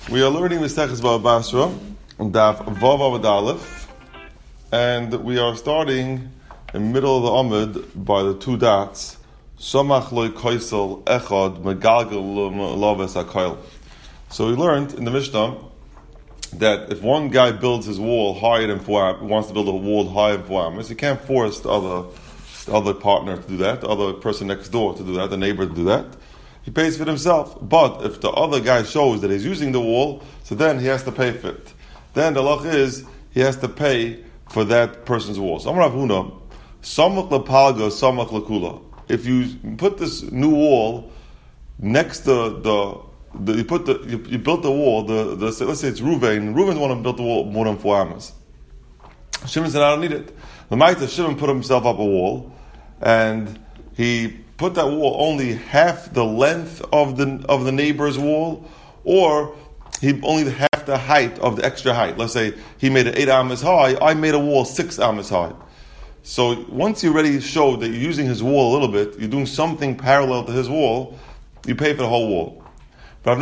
We are learning Maseches Bava Basra, Daf Vav Amud Aleph, and we are starting in the middle of the Amud by the two dots. Samach loy koisel echad megalgal laves hakoil. So we learned in the Mishnah that if one guy builds his wall higher than 4 amos, wants to build a wall higher than 4 amos, he can't force the other partner to do that, the other person next door to do that, the neighbor to do that. He pays for it himself. But if the other guy shows that he's using the wall, so then he has to pay for it. Then the halach is he has to pay for that person's wall. So Amar Rav Huna, samach lepalga, samach lekula. If you put this new wall next to you built the wall. Let's say it's Reuven. Reuven's the one who built the wall more than 4 amos. Shimon said, "I don't need it." The Maita Shimon put himself up a wall, and he put that wall only half the length of the neighbor's wall, or he only half the height of the extra height. Let's say he made it 8 amos high, I made a wall 6 amos high. So once you already showed that you're using his wall a little bit, you're doing something parallel to his wall, you pay for the whole wall. But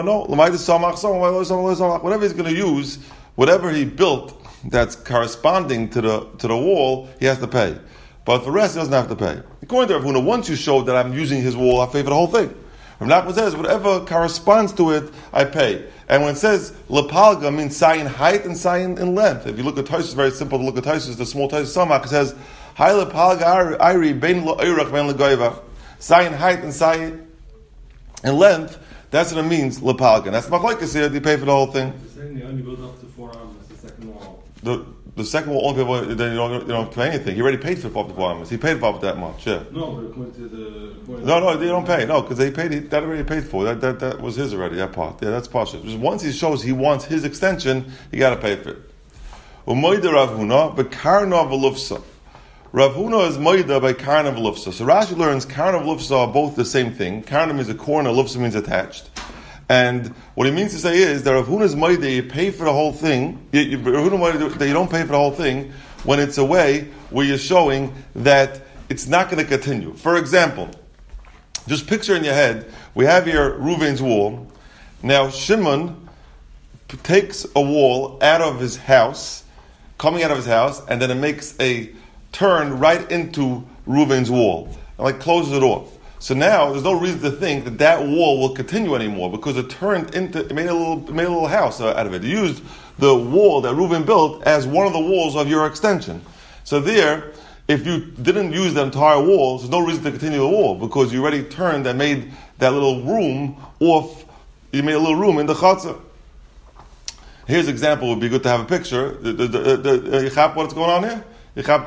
whatever he's going to use, whatever he built that's corresponding to the wall, he has to pay. But for the rest, he doesn't have to pay. According to Rav Huna, once you showed that I'm using his wall, I pay for the whole thing. Rav Nachman says, whatever corresponds to it, I pay. And when it says lepalga, means sayin height and sayin in length. If you look at Taisus, it's very simple to look at Taisus, the small Taisus Samach, it says, Hai lepalga ayri bein lo'irach bein legoiva. Sayin height and sayin in length, that's what it means, lepalga. And that's machlokes here, you pay for the whole thing. You're saying you only build up to 4 amos, the second wall. The second wall only pay for, then you don't pay anything. He already paid for up to 4 amos. He paid for up that much, yeah. No, but according to the... No, they don't pay. No, because that already paid for. That was his already, that part. Yeah, that's partial. Just once he shows he wants his extension, you got to pay for it. Umoida Rav Huna, bekarna v'lufsa. Rav Huna is moida by karna v'lufsa. So Rashi learns karna v'lufsa are both the same thing. Karna means a corner, lufsa means attached. And what he means to say is that Rav Huna's moida, you pay for the whole thing. Rav Huna moida that you don't pay for the whole thing when it's a way where you're showing that it's not going to continue. For example, just picture in your head, we have here Reuven's wall. Now Shimon takes a wall out of his house, coming out of his house, and then it makes a turn right into Reuven's wall, and closes it off. So now there's no reason to think that wall will continue anymore because it made a little house out of it. You used the wall that Reuven built as one of the walls of your extension. So there, if you didn't use the entire wall, there's no reason to continue the wall because you already turned and made that little room off. You made a little room in the chatzah. Here's an example. It would be good to have a picture. You have what's going on here? You have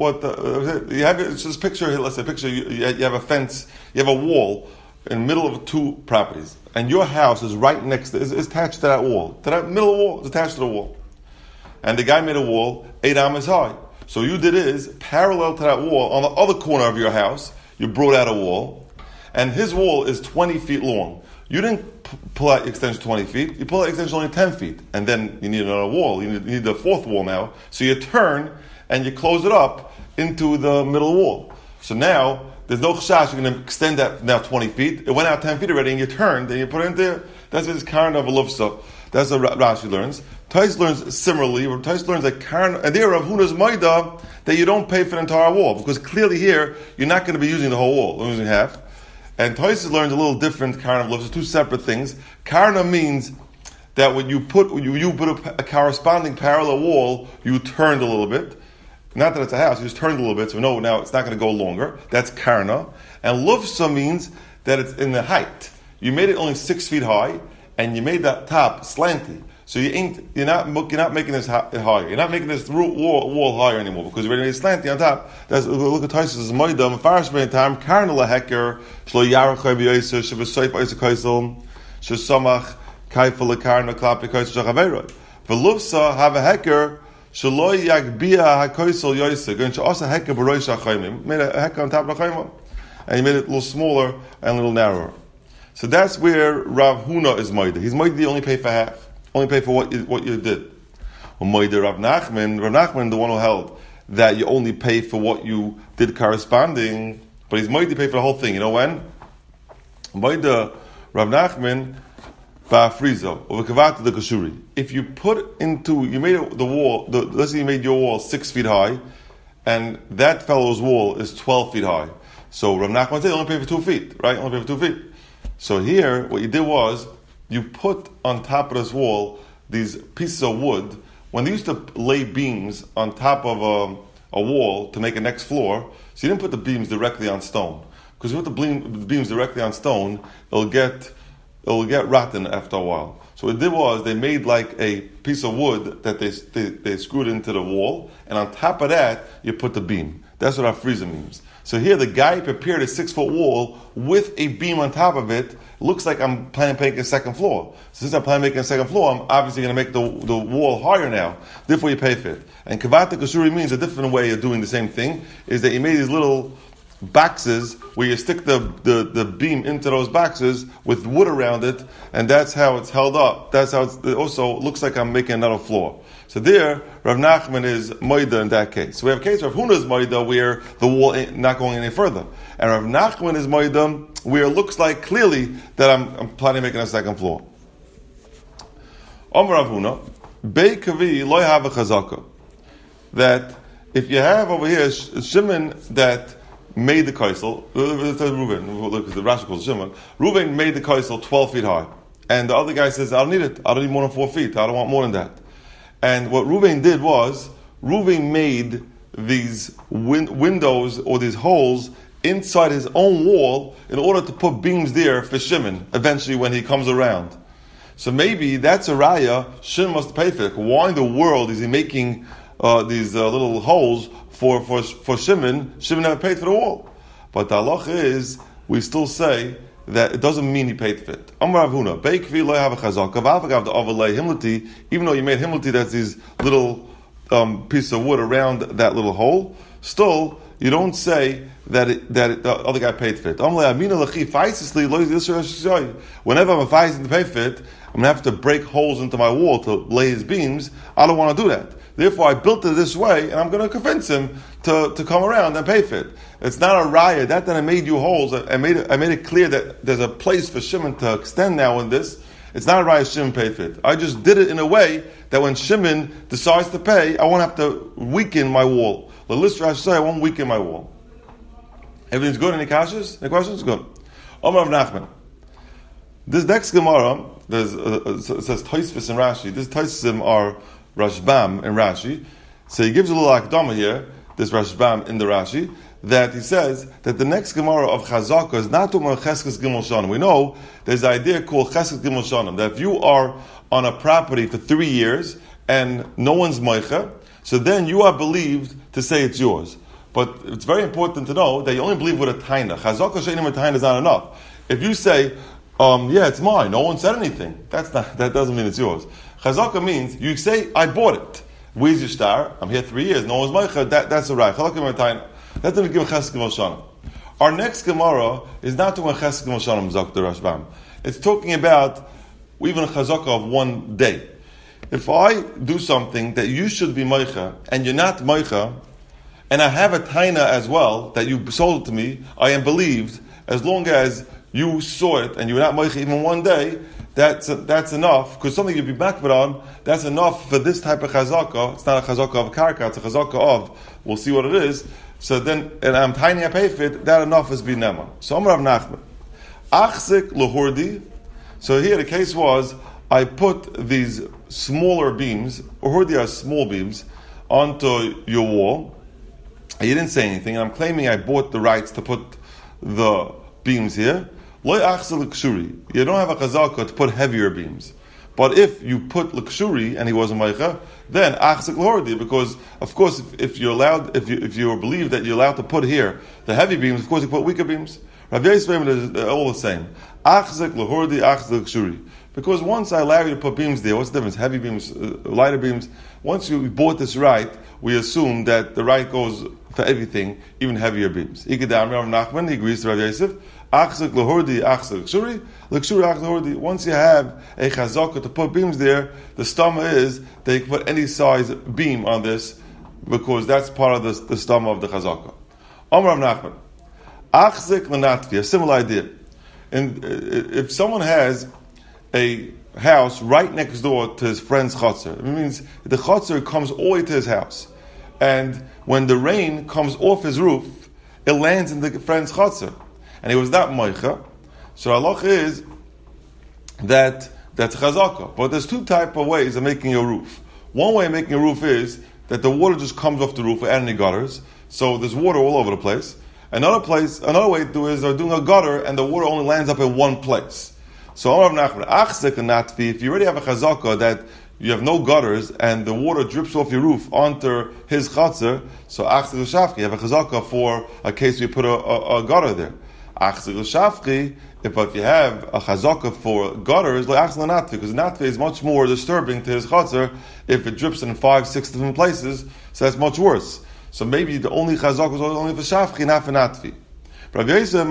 it's just picture here. Let's say picture you have a fence. You have a wall in the middle of 2 properties, and your house is right next to is attached to that wall. To that middle wall is attached to the wall, and the guy made a wall 8 amos high. So you did is parallel to that wall on the other corner of your house. You brought out a wall, and his wall is 20 feet long. You didn't pull out the extension 20 feet. You pull out the extension only 10 feet, and then you need another wall. You need the 4th wall now. So you turn and you close it up into the middle wall. So now there's no chashash. You're going to extend that now 20 feet. It went out 10 feet already, and you turned and you put it in there. That's what it's karna v'lufsa. That's what Rashi learns. Tais learns similarly. Tais learns that karna, and there Rav Huna's maida that you don't pay for the entire wall because clearly here you're not going to be using the whole wall. You're using half. And Tais learns a little different karna v'lufsa. 2 separate things. Karna means that when you put a corresponding parallel wall, you turned a little bit. Not that it's a house, you just turned a little bit, so we know now it's not going to go longer. That's karna. And lufsa means that it's in the height. You made it only 6 feet high, and you made that top slanty. So you're not making this higher. You're not making this wall higher anymore because you're already slanty on top. That's look at Taisus' moida. Mefarish bein time karna leheker shlo yarachay b'yoser shebesoif oiser kaisel shesamach kaifa lekarna klapi kaisel shachaveroy. V'lufsa have a heker. Shaloi yagbia hakoisel yoyse. Going to also heker b'roish hachayimim. Made a heker on top of the chayimim, and he made it a little smaller and a little narrower. So that's where Rav Huna is moida. He's moida. You only pay for half. Only pay for what you did. Moida Rav Nachman, the one who held that you only pay for what you did corresponding, but he's moida pay for the whole thing. You know when? Moida Rav Nachman ba'afrizo or kavata the kashuri. If you you made the wall. Let's say you made your wall 6 feet high, and that fellow's wall is 12 feet high. So Rav Nachman said, only pay for 2 feet, right? Only pay for 2 feet. So here, what you did was you put on top of this wall these pieces of wood. When they used to lay beams on top of a wall to make a next floor, so you didn't put the beams directly on stone. Because if you put the beams directly on stone, it'll get rotten after a while. So what they did was they made like a piece of wood that they screwed into the wall, and on top of that you put the beam. That's what our freezer means. So here the guy prepared a 6-foot wall with a beam on top of it. Looks like I'm planning to make a second floor. So since I'm planning to make a second floor, I'm obviously going to make the wall higher now. Therefore you pay for it. And kavata kashuri means a different way of doing the same thing, is that you made these little boxes where you stick the beam into those boxes with wood around it, and that's how it's held up. That's how it also looks like I'm making another floor. So there, Rav Nachman is moida in that case. So we have a case where Rav Huna is moida where the wall ain't not going any further, and Rav Nachman is moida where it looks like clearly that I'm planning on making a second floor. Omer Rav Huna, Bei kavi lo have a chazaka. That if you have over here Shimon that made the kaisel, Reuven, look, the Rashi calls Shimon. Reuven made the kaisel 12 feet high, and the other guy says, "I don't need it. I don't need more than 4 feet. I don't want more than that." And what Reuven did was Reuven made these windows or these holes inside his own wall in order to put beams there for Shimon eventually when he comes around. So maybe that's a raya. Shimon must pay for it. Why in the world is he making these little holes for Shimon? Shimon never paid for the wall. But the halacha is, we still say that it doesn't mean he paid for it. Amar Rav Huna, Beikvi lo have a chazaka, v'avagav the overlay himlati, even though you made himlati, that's these little pieces of wood around that little hole, still, you don't say that the other guy paid for it. Whenever I'm advising to pay for it, I'm going to have to break holes into my wall to lay his beams. I don't want to do that. Therefore, I built it this way, and I'm going to convince him to come around and pay for it. It's not a raya. That I made you holes. I made it clear that there's a place for Shimon to extend now in this. It's not a raya Shimon paid for it. I just did it in a way that when Shimon decides to pay, I won't have to weaken my wall. The list I should say, I won't weaken my wall. Everything's good? Any kashas? Any questions? Good. Omar Rav Nachman. This next Gemara, it says Tosfos and Rashi. This Tosfos are Rashbam and Rashi. So he gives a little akdama here, this Rashbam in the Rashi, that he says that the next Gemara of Chazaka is not to Cheskes Gimel Shanim. We know there's an idea called Cheskes Gimel Shanim, that if you are on a property for 3 years and no one's moicha, so then you are believed to say it's yours. But it's very important to know that you only believe with a taina. Chazaka sheinim a taina is not enough. If you say, yeah, it's mine, no one said anything, that doesn't mean it's yours. Chazaka means you say, I bought it. Where's your star? I'm here 3 years, no one's moicha, that's a right. Chazaka a taina. That's going to give Cheskes Gimel Shanim. Our next Gemara is not talking about Cheskes Gimel Shanim, Zok the Rashbam. It's talking about even a chazaka of 1 day. If I do something that you should be moicha and you're not moicha, and I have a taina as well that you sold it to me, I am believed as long as you saw it and you were not moicha even 1 day. That's enough, because something you'd be makbid on, that's enough for this type of chazaka. It's not a chazaka of karka, it's a chazaka of, we'll see what it is. So then, and I'm tiny, I pay for it, that enough is binema. So Amar Rav Nachman, achzik lohurdi. So here the case was, I put these smaller beams, uhurdi are small beams, onto your wall. You didn't say anything, and I'm claiming I bought the rights to put the beams here. Lo achzik l'kshuri. You don't have a chazaka to put heavier beams. But if you put l'kshuri and he wasn't meicha, then achzik l'hordi, because of course if you're allowed, if you believe that you're allowed to put here the heavy beams, of course you put weaker beams. Rav Yisrael is all the same. Achzik l'hordi, achzik l'kshuri. Because once I allow you to put beams there, what's the difference? Heavy beams, lighter beams. Once you bought this right, we assume that the right goes for everything, even heavier beams. Ikadam Rav Nachman, he agrees to Rav Yosef. Achzik l'hordi, achzik l'kshuri. L'kshuri, achzik l'hordi. Once you have a chazaka to put beams there, the stama is that you can put any size beam on this, because that's part of the stama of the chazaka. Amar Rav Nachman. Achzik l'natvi, a similar idea. And if someone has a house right next door to his friend's chutzner. It means the chutzner comes all the way to his house. And when the rain comes off his roof, it lands in the friend's chutzner. And he was not moicha. So halacha is that's chazaka. But there's two type of ways of making a roof. One way of making a roof is that the water just comes off the roof without any gutters. So there's water all over the place. Another way to do is they're doing a gutter and the water only lands up in one place. So if you already have a chazaka that you have no gutters and the water drips off your roof onto his chatzar, so achzik l'shafchi, you have a chazaka for a case where you put a gutter there. Achzik l'shafchi, if you have a chazaka for gutters, like achzik l'natvi, because natvi is much more disturbing to his chatzar if it drips in 5-6 different places, so that's much worse. So maybe the only chazaka is only for shafchi, not for natvi. Even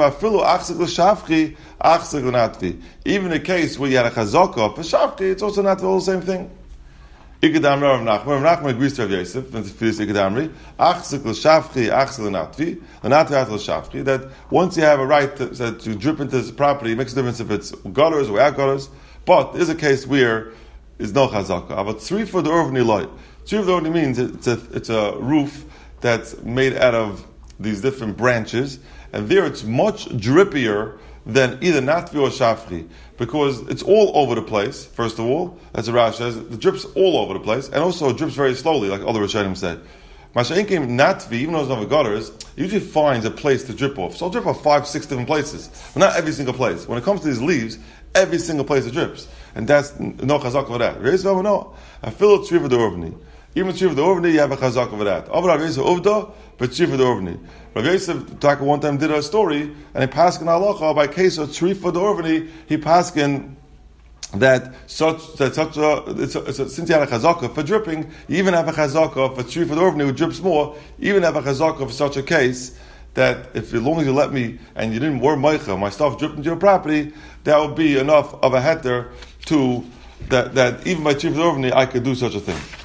in a case where you had a chazaka for shafki, it's also not the whole same thing. Ikadam Rav Nachman agrees to Rav Yosef for this ikadamri. Achzik l'shafki, achzik l'natvi, l'natvi achzik l'shafki. That once you have a right to drip into this property, it makes a difference if it's gutters or without gutters. But there's a case where there's no chazaka. But tzri for the urvni loy. Tzri for the urvni means it's a roof that's made out of these different branches. And there it's much drippier than either natvi or shafchi, because it's all over the place, first of all, as the Rashi says, the drips all over the place, and also it drips very slowly, like other Rishonim said. Masha'inkim natvi, even though there's no gutters, usually finds a place to drip off. So it'll drip off 5-6 different places, but not every single place. When it comes to these leaves, every single place it drips. And that's no chazak for that. I feel it's true for the urvni. Even tzri for the urvni, you have a chazak over that. Rav Yosef uvda, but tzri for the urvni. Rav Yosef Taka one time did a story, and he paskin halacha by case of tzri for the urvni. He paskin that since you had a chazaka for dripping, you even have a chazaka for tzri for the urvni who drips more. You even have a chazaka for such a case that if as long as you let me and you didn't wear meicha, my stuff dripped into your property, that would be enough of a heter to that even by tzri for the urvni I could do such a thing.